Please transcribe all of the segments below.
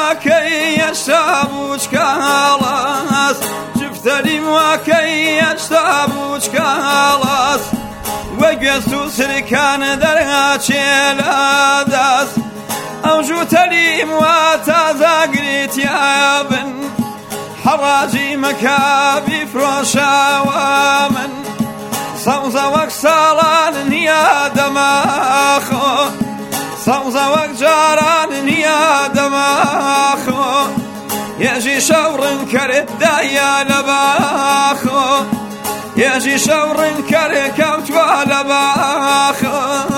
واکەی هێشتا بووچکە هەڵاس جفتەریم واکەی هێشتا بووچکە هەڵاس وە گوێست و سرکان دەرهاچێ لە دەست ئەو ژووتەریم وا تازەگریتیا بن حەڕاجی مەکە بیفرۆشەوە من سەوزە وەک ساڵان نییە دەماخۆ سەوزە وەک جاران نییە دەماخۆ هێژی شەو ڕنکەرێ دایە لە باخۆ هێژی شەو ڕنکەرێ کەوتوە لە باخۆ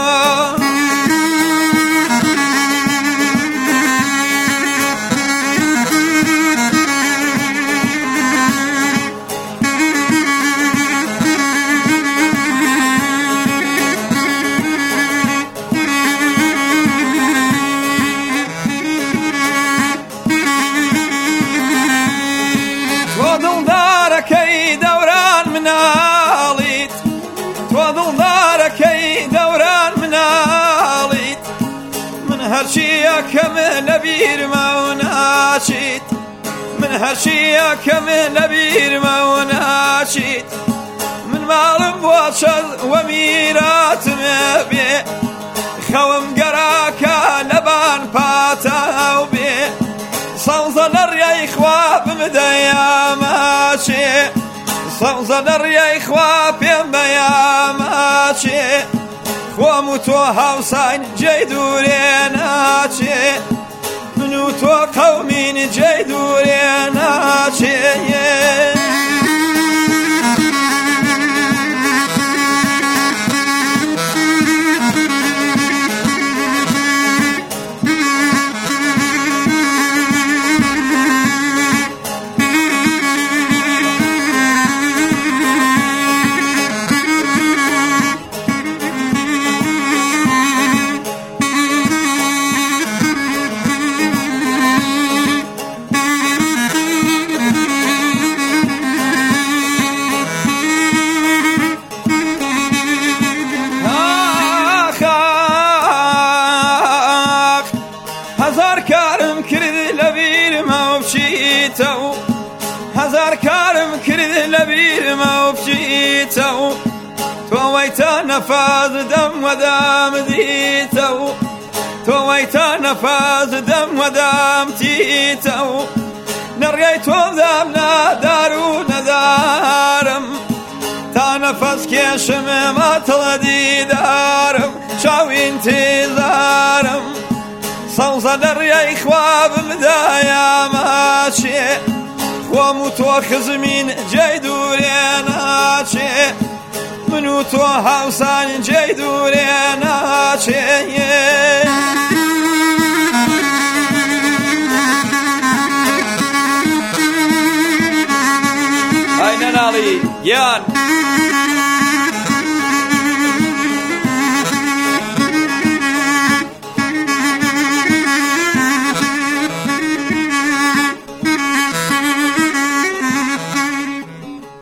دڵدارەکەی دەوران مناڵیت تۆ دڵدارەکەی دەوران مناڵیت من هەرچیەکەم لە بیرمە و ناچیت من هەرچیەکەم لە بیرمە و ناچیت من ماڵم بۆ چەند وە میراتمە بێ خەوم گەراکە لەبان پاتاو بێ سەوزە لە ڕیای خوا بمدەیاماچێ سەوزە لە ڕیای خوا پێم بەیاماچێ خۆم و تۆ هاوساین جێی دوورێ ناچێ من و تۆ قەومین جێی دوورێ ناچێ هەزار کارم کرد لە بیرمە و بچیتەوە هەزار کارم کرد لە بیرمە و بچیتەوە تۆ وەیتە نەفاز دەم وەدام دیتەوە تۆ وەیتە نەفاز دەم وەدام تیتەوە نەڕیای تۆدام نادار و نەدارم تا نەفەس کێشم ماتڵە دیدارم چاوی ئینتیزارم سەوزە لە ڕیای خوا بمدایاماچێ خۆم و تۆ خزمین جێی دوورێ ناچێ من و تۆ هاوسان جێی دوورێ ناچێ ئای نەناڵی گیان